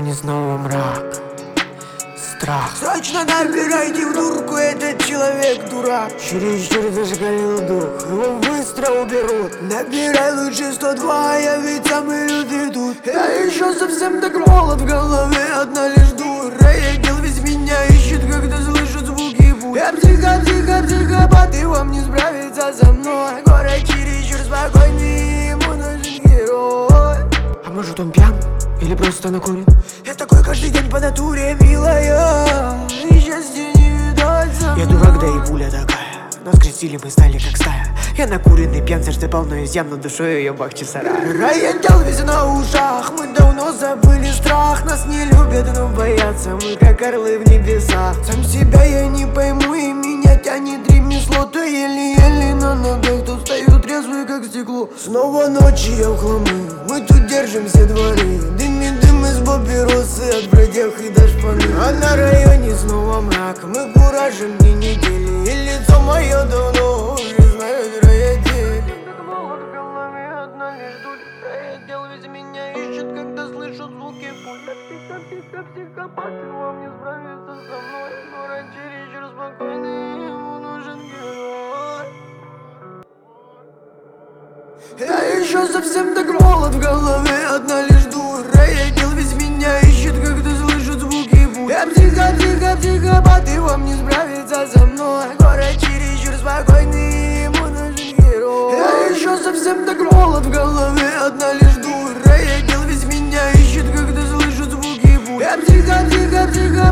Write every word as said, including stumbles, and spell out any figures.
районе снова мрак, страх. Срочно набирайте в дурку, этот человек дурак. Чересчур зашкалил дух, его быстро уберут. Набирай лучше сто два, я ведь самый лютый тут. Я еще совсем так молод, в голове одна лишь дура. Я дел весь меня ищет, когда слышит звуки пуль. Я психо, психо, психопат, и вам не справиться со мной. Город чересчур спокойный, ему нужен герой. А может он пьян? Или просто накурен? Я такой каждый день по натуре, милая, и счастья не видать со мной. Я дурак, да и пуля такая, но скрестили мы стали как стая. Я накуренный пьянца, что полно из ям, но душой ее бахчисара. Роятел весь на ушах, мы давно забыли страх. Нас не любят, но боятся, мы как орлы в небесах. Сам себя я не пойму, и меня тянет ремесло. То еле-еле на ногах, то стою трезвый как стекло. Снова ночи я в хламы, мы тут держим все дворы. Дымит дым из папиросы от бродяг и до шпаны. А на районе снова мрак, мы куражим дни недели. И лицо мое давно уже знают роятели. Молот в голове, одна лишь дуль. Роятел весь меня ищет, когда слышу звуки пуль. Психо, психо, психопат, и вам не справиться со мной. Город чересчур спокойный, ему нужен герой. Я еще совсем так молод, в голове одна лишь дура. Роятел весь меня ищет, когда слышит звуки пуль. Я психо, психо, психопат, и вам не справиться со мной. Город чересчур спокойный, ему нужен герой. Я еще совсем так молод, в голове одна лишь дура. Роятел весь меня ищет, когда слышит звуки пуль. Я психо, психо, психопат.